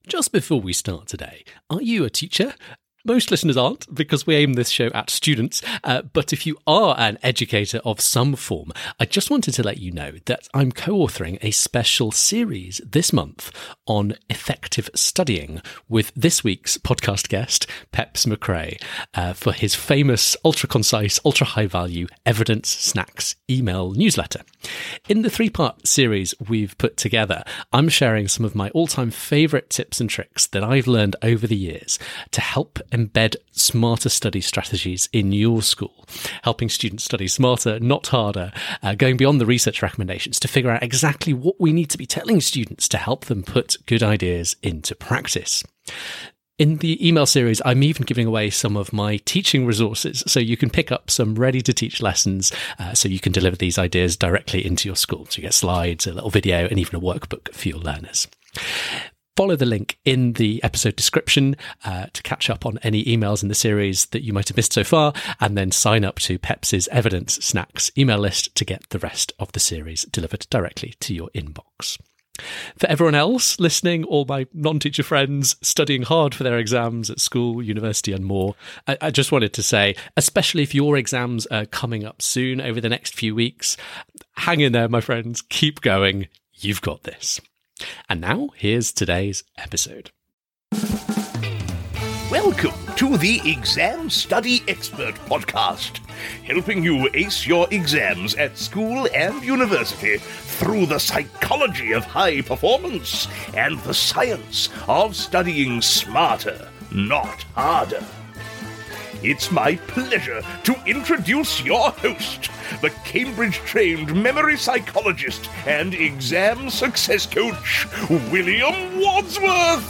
Just before we start today, are you a teacher? Most listeners aren't, because we aim this show at students, but if you are an educator of some form, I just wanted to let you know that I'm co-authoring a special series this month on effective studying with this week's podcast guest, Peps McRae, for his famous ultra-concise, ultra-high-value Evidence Snacks email newsletter. In the three-part series we've put together, I'm sharing some of my all-time favourite tips and tricks that I've learned over the years to help embed smarter study strategies in your school, helping students study smarter, not harder, going beyond the research recommendations to figure out exactly what we need to be telling students to help them put good ideas into practice. In the email series, I'm even giving away some of my teaching resources, so you can pick up some ready-to-teach lessons so you can deliver these ideas directly into your school. So you get slides, a little video, and even a workbook for your learners. Follow the link in the episode description to catch up on any emails in the series that you might have missed so far, and then sign up to Peps's Evidence Snacks email list to get the rest of the series delivered directly to your inbox. For everyone else listening, all my non-teacher friends studying hard for their exams at school, university and more, I just wanted to say, especially if your exams are coming up soon over the next few weeks, hang in there, my friends, keep going, you've got this. And now, here's today's episode. Welcome to the Exam Study Expert Podcast, helping you ace your exams at school and university through the psychology of high performance and the science of studying smarter, not harder. It's my pleasure to introduce your host, the Cambridge-trained memory psychologist and exam success coach, William Wadsworth.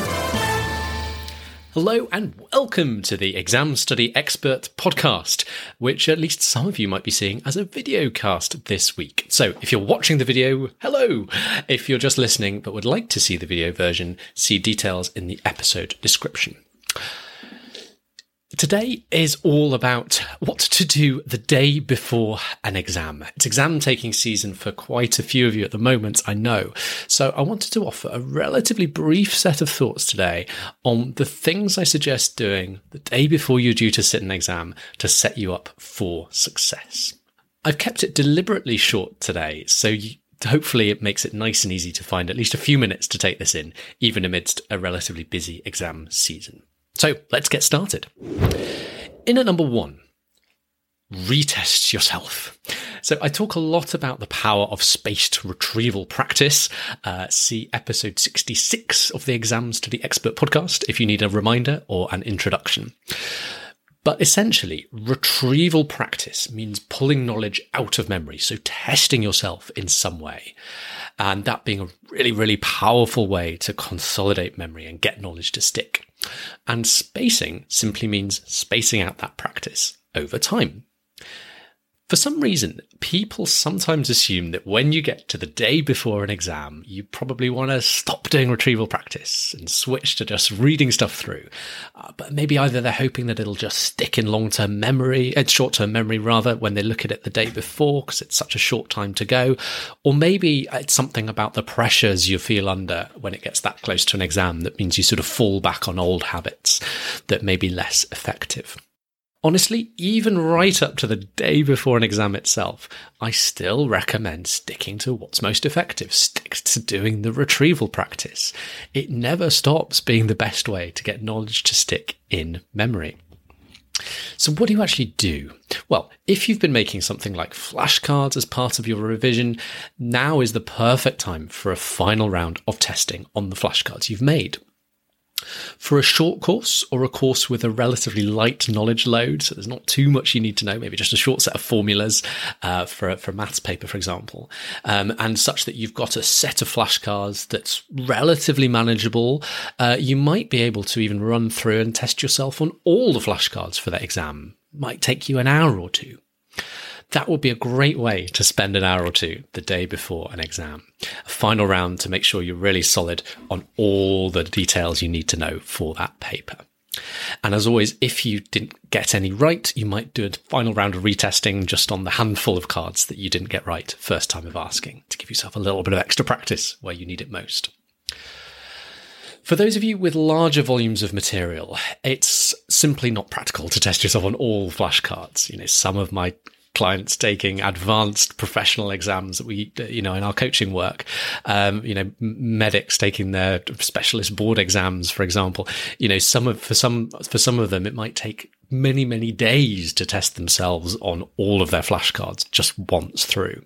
Hello and welcome to the Exam Study Expert Podcast, which at least some of you might be seeing as a video cast this week. So if you're watching the video, hello! If you're just listening but would like to see the video version, see details in the episode description. Today is all about what to do the day before an exam. It's exam taking season for quite a few of you at the moment, I know. So I wanted to offer a relatively brief set of thoughts today on the things I suggest doing the day before you're due to sit an exam to set you up for success. I've kept it deliberately short today, so hopefully it makes it nice and easy to find at least a few minutes to take this in, even amidst a relatively busy exam season. So let's get started. In at number 1, retest yourself. So I talk a lot about the power of spaced retrieval practice. See episode 66 of the Exam Study Expert Podcast if you need a reminder or an introduction. But essentially, retrieval practice means pulling knowledge out of memory, so testing yourself in some way. And that being a really, really powerful way to consolidate memory and get knowledge to stick. And spacing simply means spacing out that practice over time. For some reason, people sometimes assume that when you get to the day before an exam, you probably want to stop doing retrieval practice and switch to just reading stuff through. But maybe either they're hoping that it'll just stick in short-term memory when they look at it the day before because it's such a short time to go. Or maybe it's something about the pressures you feel under when it gets that close to an exam that means you sort of fall back on old habits that may be less effective. Honestly, even right up to the day before an exam itself, I still recommend sticking to what's most effective. Stick to doing the retrieval practice. It never stops being the best way to get knowledge to stick in memory. So what do you actually do? Well, if you've been making something like flashcards as part of your revision, now is the perfect time for a final round of testing on the flashcards you've made. For a short course or a course with a relatively light knowledge load, so there's not too much you need to know, maybe just a short set of formulas for a maths paper, for example, and such that you've got a set of flashcards that's relatively manageable, you might be able to even run through and test yourself on all the flashcards for that exam. Might take you an hour or two. That would be a great way to spend an hour or two the day before an exam. A final round to make sure you're really solid on all the details you need to know for that paper. And as always, if you didn't get any right, you might do a final round of retesting just on the handful of cards that you didn't get right first time of asking to give yourself a little bit of extra practice where you need it most. For those of you with larger volumes of material, it's simply not practical to test yourself on all flashcards. Some of my clients taking advanced professional exams that we, in our coaching work, medics taking their specialist board exams, for example, for some of them, it might take many, many days to test themselves on all of their flashcards just once through.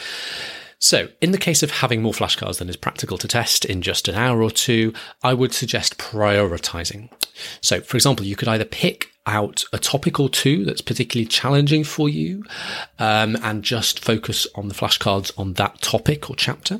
So in the case of having more flashcards than is practical to test in just an hour or two, I would suggest prioritizing. So for example, you could either pick out a topic or two that's particularly challenging for you, and just focus on the flashcards on that topic or chapter.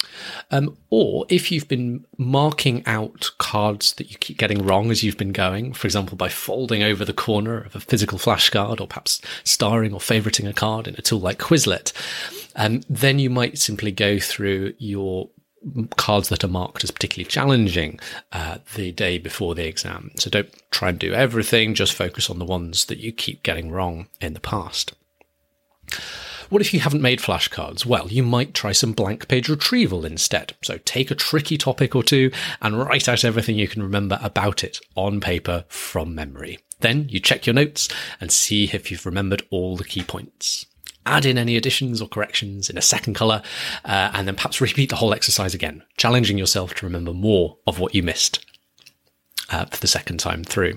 Or if you've been marking out cards that you keep getting wrong as you've been going, for example, by folding over the corner of a physical flashcard or perhaps starring or favoriting a card in a tool like Quizlet, then you might simply go through your cards that are marked as particularly challenging the day before the exam. So don't try and do everything, just focus on the ones that you keep getting wrong in the past. What if you haven't made flashcards? Well, you might try some blank page retrieval instead. So take a tricky topic or two and write out everything you can remember about it on paper from memory. Then you check your notes and see if you've remembered all the key points. Add in any additions or corrections in a second colour, and then perhaps repeat the whole exercise again, challenging yourself to remember more of what you missed for the second time through.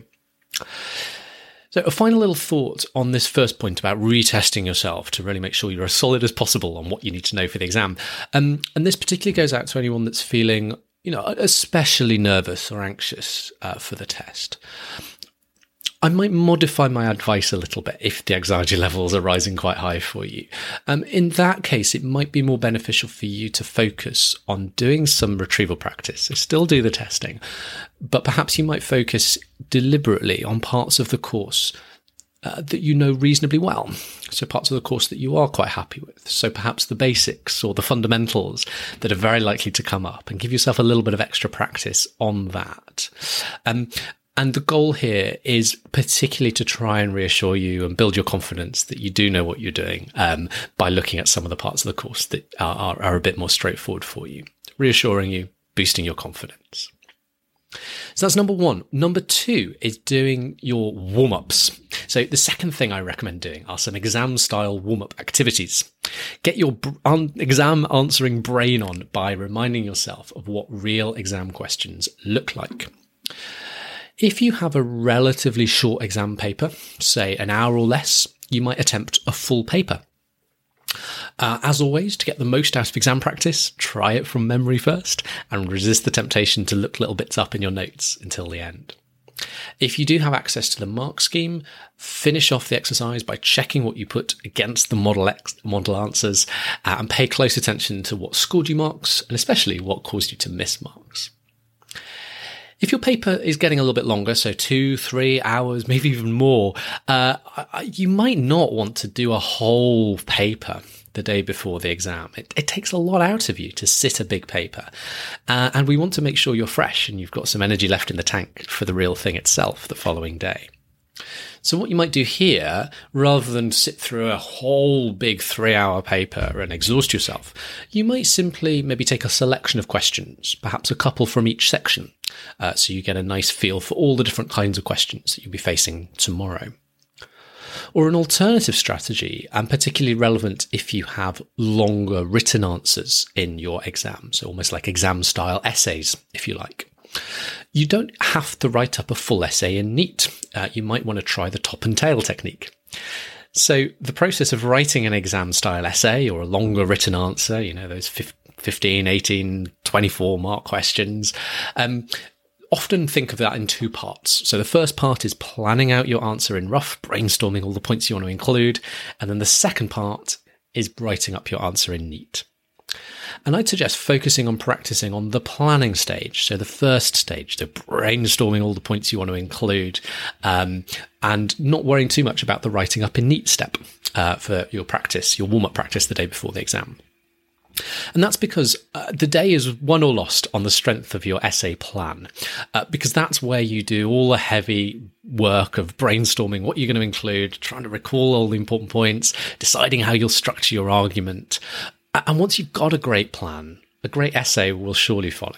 So a final little thought on this first point about retesting yourself to really make sure you're as solid as possible on what you need to know for the exam. And this particularly goes out to anyone that's feeling, especially nervous or anxious for the test. I might modify my advice a little bit if the anxiety levels are rising quite high for you. In that case, it might be more beneficial for you to focus on doing some retrieval practice. So still do the testing, but perhaps you might focus deliberately on parts of the course that you know reasonably well. So parts of the course that you are quite happy with. So perhaps the basics or the fundamentals that are very likely to come up, and give yourself a little bit of extra practice on that. And the goal here is particularly to try and reassure you and build your confidence that you do know what you're doing, by looking at some of the parts of the course that are a bit more straightforward for you, reassuring you, boosting your confidence. So that's number one. Number two is doing your warm-ups. So the second thing I recommend doing are some exam-style warm-up activities. Get your exam answering brain on by reminding yourself of what real exam questions look like. If you have a relatively short exam paper, say an hour or less, you might attempt a full paper. As always, to get the most out of exam practice, try it from memory first and resist the temptation to look little bits up in your notes until the end. If you do have access to the mark scheme, finish off the exercise by checking what you put against the model answers, and pay close attention to what scored you marks and especially what caused you to miss marks. If your paper is getting a little bit longer, so 2-3 hours, maybe even more, you might not want to do a whole paper the day before the exam. It takes a lot out of you to sit a big paper. And we want to make sure you're fresh and you've got some energy left in the tank for the real thing itself the following day. So what you might do here, rather than sit through a whole big 3-hour paper and exhaust yourself, you might simply maybe take a selection of questions, perhaps a couple from each section, so you get a nice feel for all the different kinds of questions that you'll be facing tomorrow. Or an alternative strategy, and particularly relevant if you have longer written answers in your exam, so almost like exam-style essays, if you like. You don't have to write up a full essay in neat. You might want to try the top and tail technique. So the process of writing an exam-style essay or a longer written answer, those 15, 18, 24 mark questions, often think of that in two parts. So the first part is planning out your answer in rough, brainstorming all the points you want to include. And then the second part is writing up your answer in neat. And I'd suggest focusing on practicing on the planning stage. So the first stage, the brainstorming all the points you want to include, and not worrying too much about the writing up in neat step for your practice, your warm-up practice the day before the exam. And that's because the day is won or lost on the strength of your essay plan, because that's where you do all the heavy work of brainstorming what you're going to include, trying to recall all the important points, deciding how you'll structure your argument. And once you've got a great plan, a great essay will surely follow.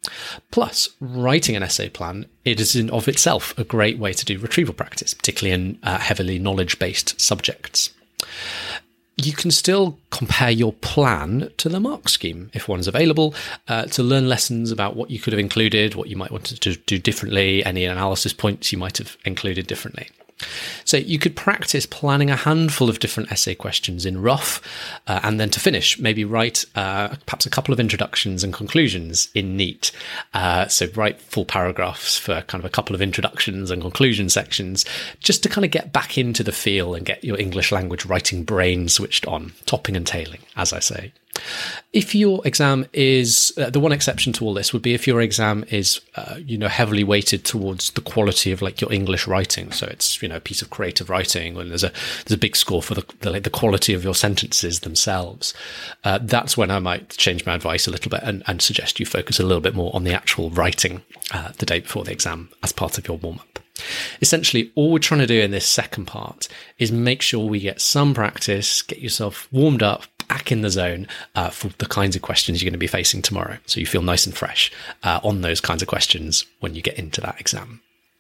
Plus, writing an essay plan, it is in of itself a great way to do retrieval practice, particularly in heavily knowledge-based subjects. You can still compare your plan to the mark scheme, if one is available, to learn lessons about what you could have included, what you might want to do differently, any analysis points you might have included differently. So you could practice planning a handful of different essay questions in rough, and then to finish, maybe write perhaps a couple of introductions and conclusions in neat. So write full paragraphs for kind of a couple of introductions and conclusion sections, just to kind of get back into the feel and get your English language writing brain switched on, topping and tailing, as I say. If your exam is, the one exception to all this would be if your exam is, heavily weighted towards the quality of like your English writing. So it's, a piece of creative writing, and there's a big score for the quality of your sentences themselves. That's when I might change my advice a little bit and suggest you focus a little bit more on the actual writing the day before the exam as part of your warm-up. Essentially, all we're trying to do in this second part is make sure we get some practice, get yourself warmed up, back in the zone for the kinds of questions you're going to be facing tomorrow. So you feel nice and fresh on those kinds of questions when you get into that exam.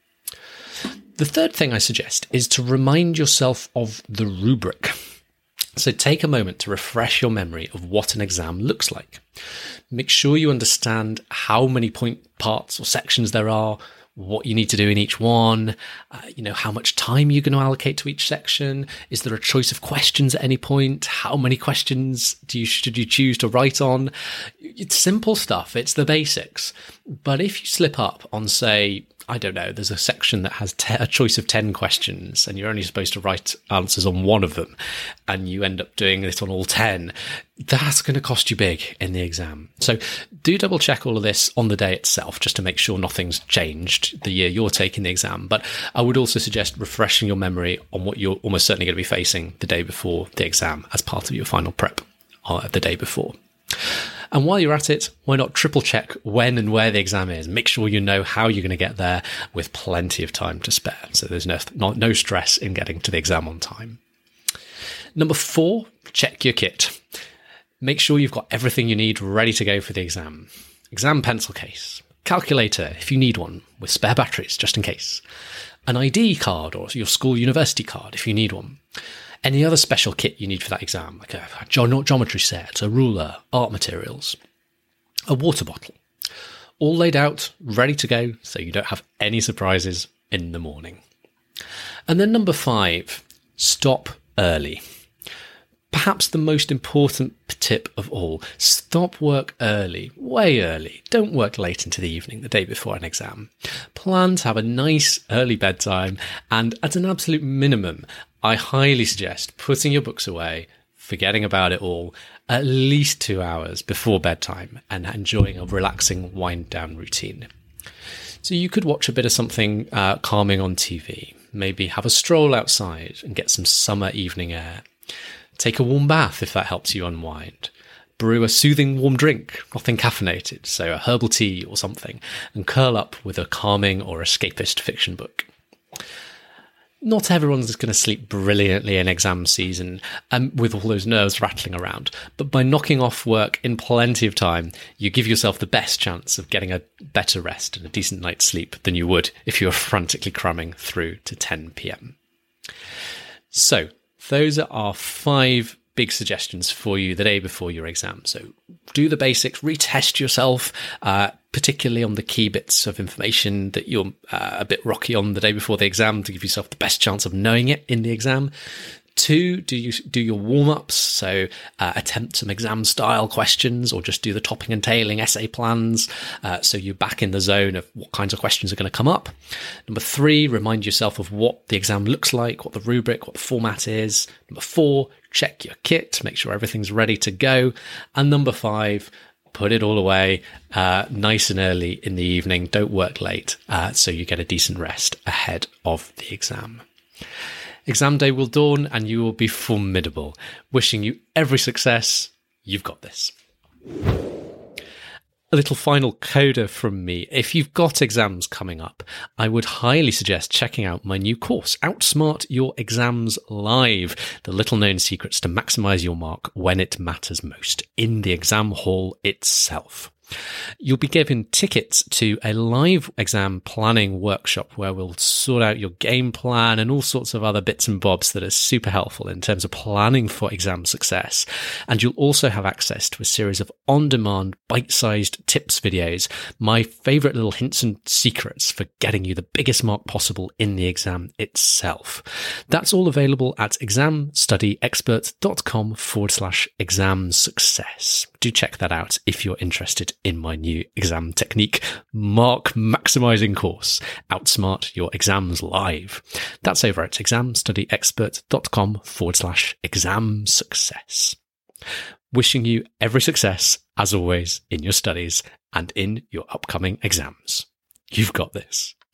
The third thing I suggest is to remind yourself of the rubric. So take a moment to refresh your memory of what an exam looks like. Make sure you understand how many parts or sections there are, what you need to do in each one, how much time you're going to allocate to each section. Is there a choice of questions at any point? How many questions should you choose to write on? It's simple stuff. It's the basics. But if you slip up on, say, I don't know, there's a section that has a choice of 10 questions and you're only supposed to write answers on one of them, and you end up doing it on all 10, that's going to cost you big in the exam. So do double check all of this on the day itself, just to make sure nothing's changed the year you're taking the exam. But I would also suggest refreshing your memory on what you're almost certainly going to be facing the day before the exam as part of your final prep the day before. And while you're at it, why not triple check when and where the exam is? Make sure you know how you're going to get there with plenty of time to spare. So there's no stress in getting to the exam on time. Number 4, check your kit. Make sure you've got everything you need ready to go for the exam. Exam pencil case, calculator if you need one, with spare batteries just in case, an ID card or your school university card if you need one. Any other special kit you need for that exam, like a geometry set, a ruler, art materials, a water bottle, all laid out, ready to go, so you don't have any surprises in the morning. And then number 5, stop early. Perhaps the most important tip of all, stop work early, way early. Don't work late into the evening, the day before an exam. Plan to have a nice early bedtime, and at an absolute minimum, I highly suggest putting your books away, forgetting about it all, at least 2 hours before bedtime and enjoying a relaxing wind-down routine. So you could watch a bit of something calming on TV, maybe have a stroll outside and get some summer evening air. Take a warm bath if that helps you unwind. Brew a soothing warm drink, nothing caffeinated, so a herbal tea or something, and curl up with a calming or escapist fiction book. Not everyone's going to sleep brilliantly in exam season with all those nerves rattling around, but by knocking off work in plenty of time, you give yourself the best chance of getting a better rest and a decent night's sleep than you would if you were frantically cramming through to 10 p.m. So, those are our 5 big suggestions for you the day before your exam. So do the basics, retest yourself, particularly on the key bits of information that you're a bit rocky on the day before the exam, to give yourself the best chance of knowing it in the exam. 2, do your warm-ups, so attempt some exam-style questions or just do the topping and tailing essay plans, so you're back in the zone of what kinds of questions are going to come up. Number 3, remind yourself of what the exam looks like, what the rubric, what the format is. Number 4, check your kit, make sure everything's ready to go. And number 5, put it all away nice and early in the evening. Don't work late, so you get a decent rest ahead of the exam. Exam day will dawn and you will be formidable. Wishing you every success. You've got this. A little final coda from me. If you've got exams coming up, I would highly suggest checking out my new course, Outsmart Your Exams Live, the little-known secrets to maximise your mark when it matters most, in the exam hall itself. You'll be given tickets to a live exam planning workshop where we'll sort out your game plan and all sorts of other bits and bobs that are super helpful in terms of planning for exam success. And you'll also have access to a series of on-demand, bite-sized tips videos, my favourite little hints and secrets for getting you the biggest mark possible in the exam itself. That's all available at examstudyexpert.com/exam success. Do check that out if you're interested in my new exam technique mark maximizing course, Outsmart Your Exams Live. That's over at examstudyexpert.com/exam success. Wishing you every success, as always, in your studies and in your upcoming exams. You've got this.